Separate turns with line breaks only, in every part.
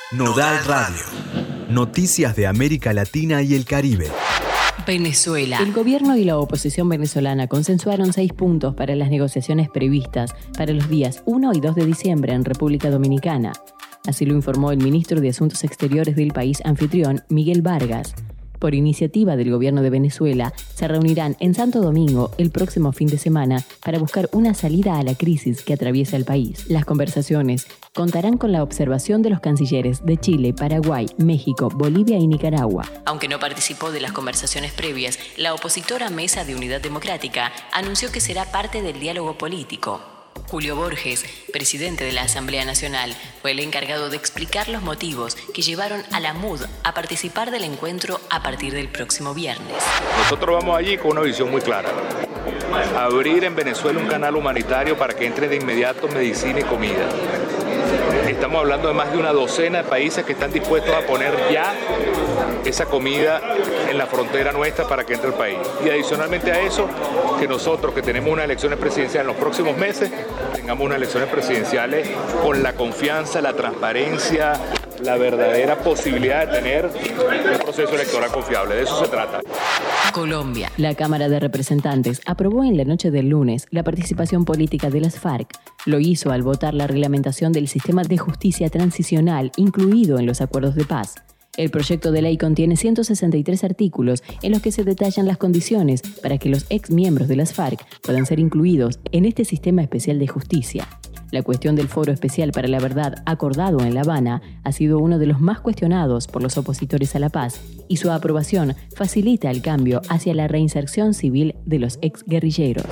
Nodal Radio. Noticias de América Latina y el Caribe.
Venezuela. El gobierno y la oposición venezolana consensuaron 6 puntos para las negociaciones previstas para los días 1 y 2 de diciembre en República Dominicana. Así lo informó el ministro de Asuntos Exteriores del país anfitrión, Miguel Vargas. Por iniciativa del gobierno de Venezuela, se reunirán en Santo Domingo el próximo fin de semana para buscar una salida a la crisis que atraviesa el país. Las conversaciones contarán con la observación de los cancilleres de Chile, Paraguay, México, Bolivia y Nicaragua. Aunque no participó de las conversaciones previas, la opositora Mesa de Unidad Democrática anunció que será parte del diálogo político. Julio Borges, presidente de la Asamblea Nacional, fue el encargado de explicar los motivos que llevaron a la MUD a participar del encuentro a partir del próximo viernes.
Nosotros vamos allí con una visión muy clara. Abrir en Venezuela un canal humanitario para que entre de inmediato medicina y comida. Estamos hablando de más de una docena de países que están dispuestos a poner ya esa comida en la frontera nuestra para que entre el país. Y adicionalmente a eso, que nosotros que tenemos unas elecciones presidenciales en los próximos meses, tengamos unas elecciones presidenciales con la confianza, la transparencia, la verdadera posibilidad de tener un proceso electoral confiable. De eso se trata.
Colombia. La Cámara de Representantes aprobó en la noche del lunes la participación política de las FARC. Lo hizo al votar la reglamentación del sistema de justicia transicional incluido en los acuerdos de paz. El proyecto de ley contiene 163 artículos en los que se detallan las condiciones para que los ex miembros de las FARC puedan ser incluidos en este sistema especial de justicia. La cuestión del Foro Especial para la Verdad acordado en La Habana ha sido uno de los más cuestionados por los opositores a la paz y su aprobación facilita el cambio hacia la reinserción civil de los exguerrilleros.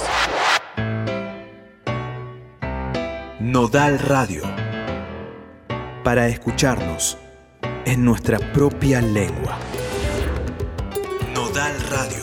Nodal Radio. Para escucharnos en nuestra propia lengua. Nodal Radio.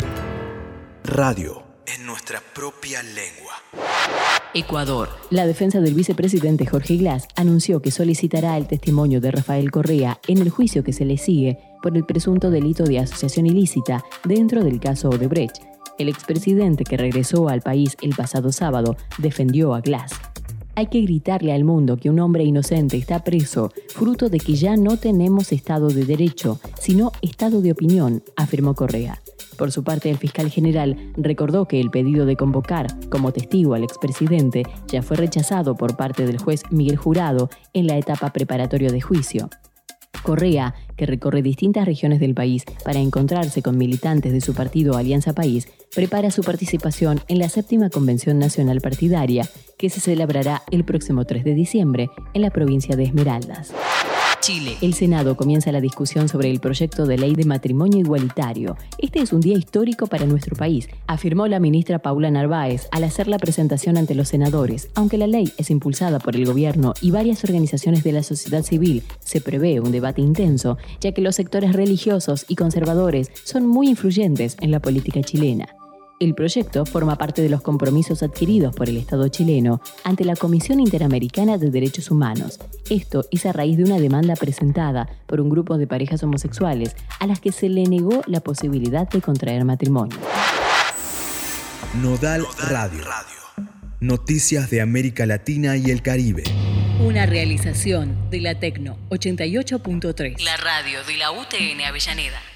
Radio en nuestra propia lengua.
Ecuador. La defensa del vicepresidente Jorge Glass anunció que solicitará el testimonio de Rafael Correa en el juicio que se le sigue por el presunto delito de asociación ilícita dentro del caso Odebrecht. El expresidente que regresó al país el pasado sábado defendió a Glass. Hay que gritarle al mundo que un hombre inocente está preso, fruto de que ya no tenemos Estado de Derecho, sino Estado de Opinión, afirmó Correa. Por su parte, el fiscal general recordó que el pedido de convocar como testigo al expresidente ya fue rechazado por parte del juez Miguel Jurado en la etapa preparatoria de juicio. Correa, que recorre distintas regiones del país para encontrarse con militantes de su partido Alianza País, prepara su participación en la 7ª Convención Nacional Partidaria, que se celebrará el próximo 3 de diciembre en la provincia de Esmeraldas. Chile. El Senado comienza la discusión sobre el proyecto de ley de matrimonio igualitario. Este es un día histórico para nuestro país, afirmó la ministra Paula Narváez al hacer la presentación ante los senadores. Aunque la ley es impulsada por el gobierno y varias organizaciones de la sociedad civil, se prevé un debate intenso, ya que los sectores religiosos y conservadores son muy influyentes en la política chilena. El proyecto forma parte de los compromisos adquiridos por el Estado chileno ante la Comisión Interamericana de Derechos Humanos. Esto es a raíz de una demanda presentada por un grupo de parejas homosexuales a las que se le negó la posibilidad de contraer matrimonio.
Nodal Radio. Noticias de América Latina y el Caribe.
Una realización de la Tecno 88.3. La radio de la UTN Avellaneda.